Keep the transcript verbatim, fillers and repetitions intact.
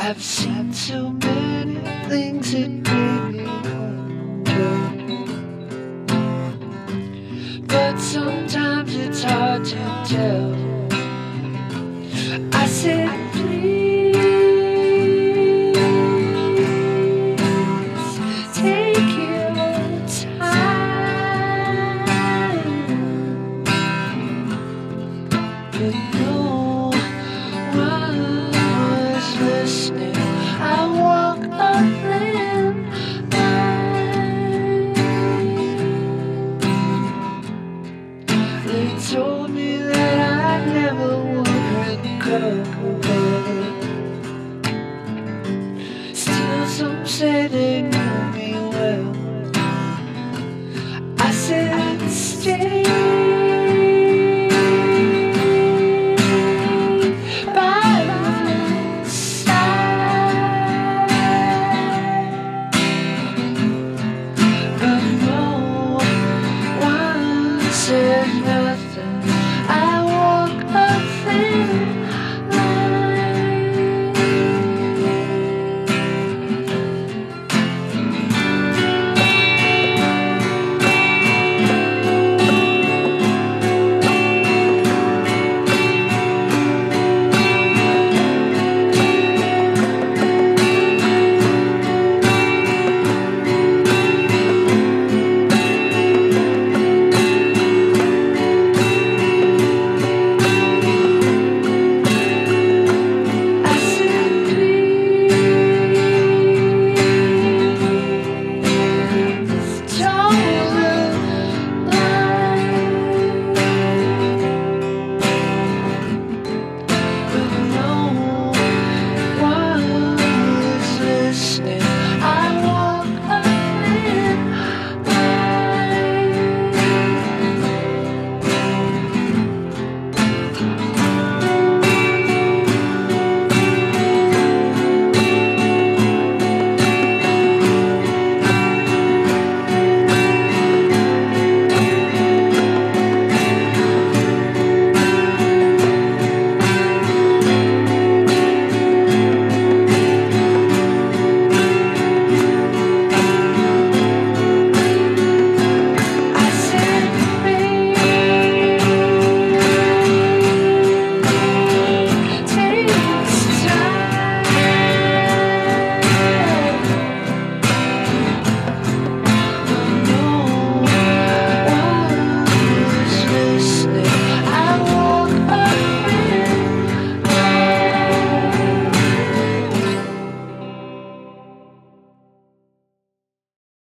I've seen so many things that made me wonder, but sometimes it's hard to tell. I said, please take your time, but no one was listening. I walk a thin line. They told me that I never would recover. Still some say they knew me well.